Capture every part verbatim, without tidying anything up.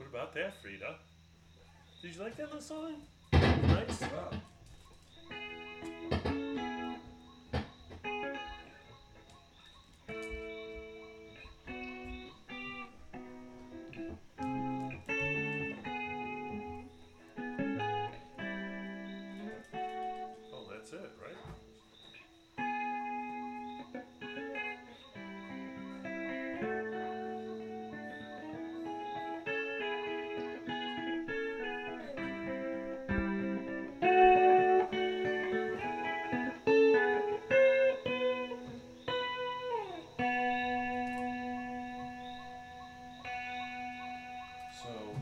What about that, Frida? Did you like that little song? Nice. Wow. Oh, that's it, right? So.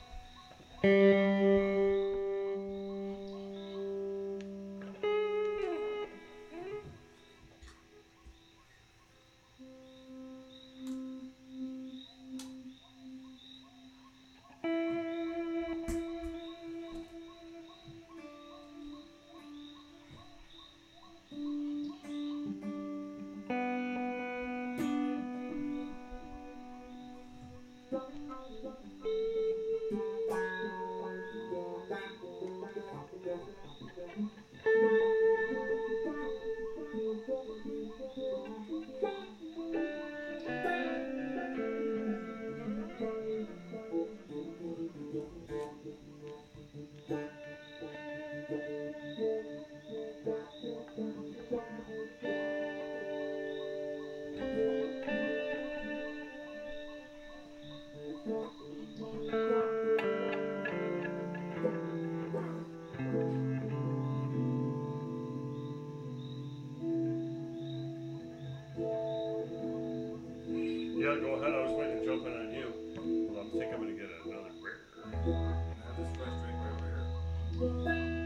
Yeah, go ahead. I was waiting to jump in on you. Well, I think I'm going to get another beer. I have this fresh drink right over here.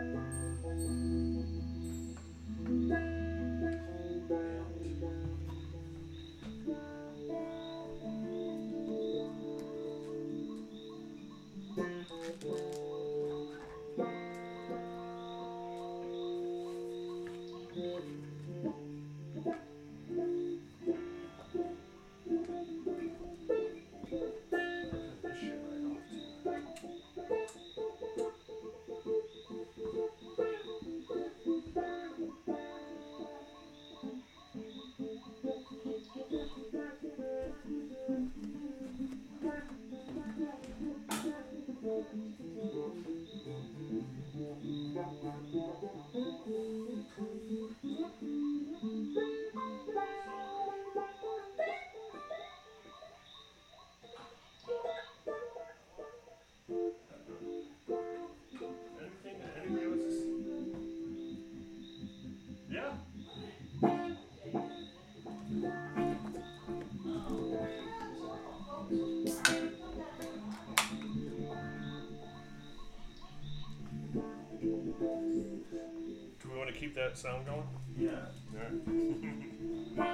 This shit right off, too. Anything? Anybody else? Yeah. Do we want to keep that sound going? Yeah. Yeah.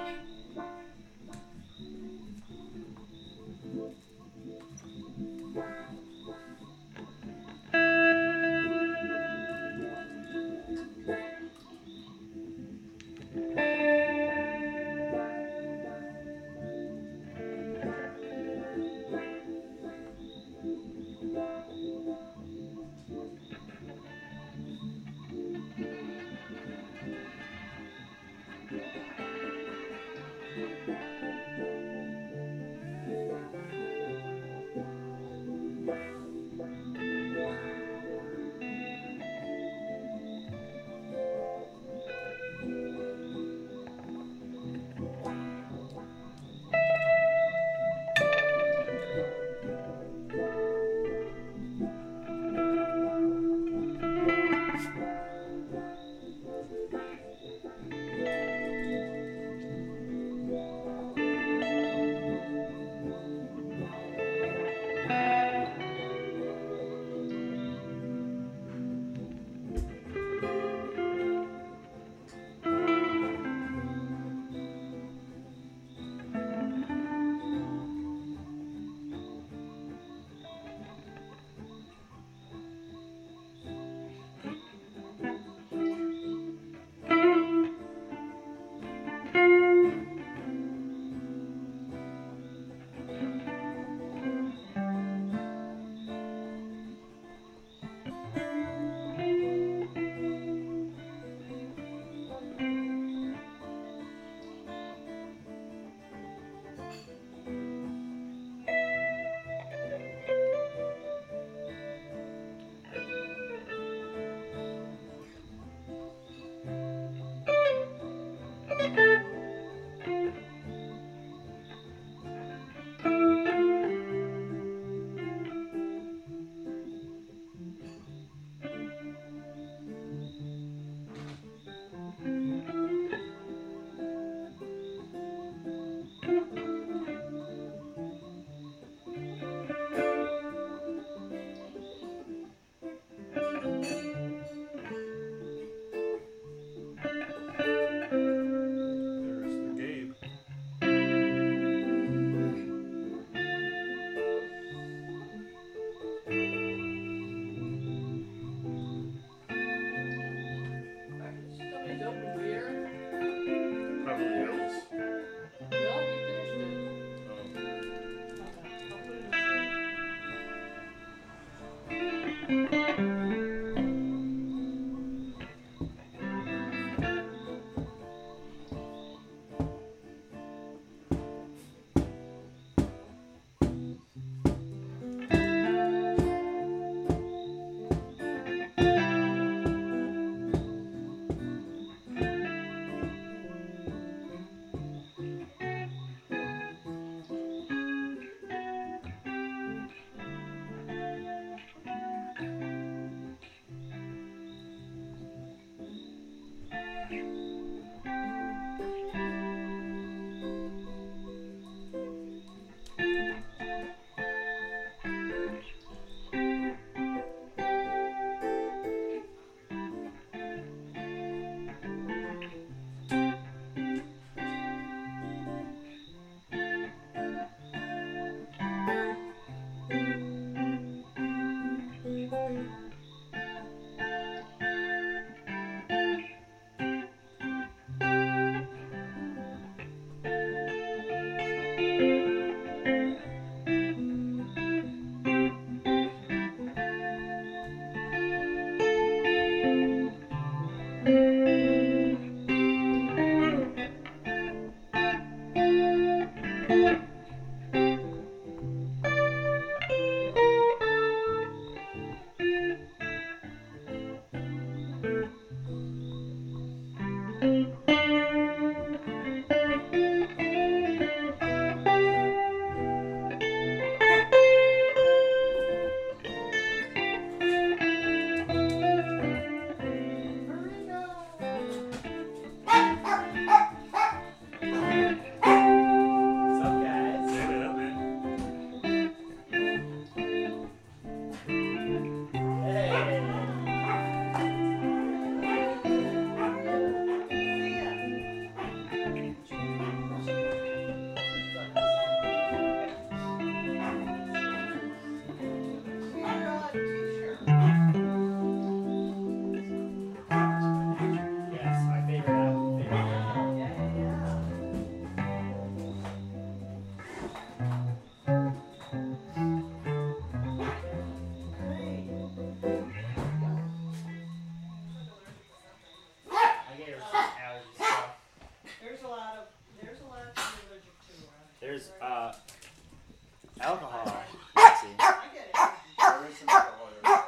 There's uh alcohol. Let's see. There is some alcohol here.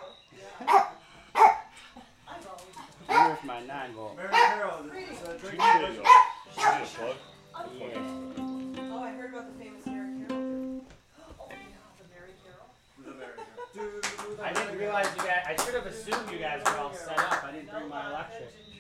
I wonder if my nine volt. Mary Carol, this is a You drink. need a, you need a plug? Yeah. Oh, I heard about the famous Mary Carol. Oh yeah, the Mary Carol. The Mary Carol. I didn't realize you guys. I should have assumed you guys were all set up. I didn't bring my electric.